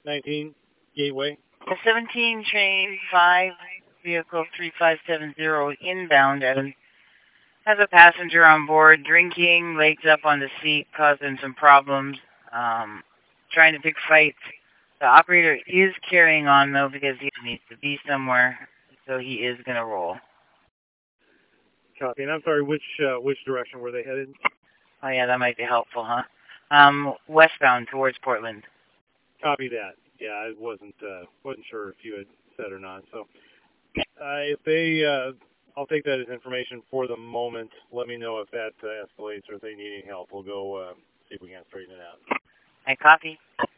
19 Gateway. The 17 train 5, vehicle 3570 inbound and has a passenger on board drinking, legs up on the seat, causing some problems, trying to pick fights. The operator is carrying on, though, because he needs to be somewhere, so he is going to roll. Copy. And I'm sorry, which direction were they headed? Oh, yeah, that might be helpful, huh? Westbound towards Portland. Copy that. Yeah, I wasn't sure if you had said or not. So, if they, I'll take that as information for the moment. Let me know if that escalates or if they need any help. We'll go see if we can straighten it out. I copy.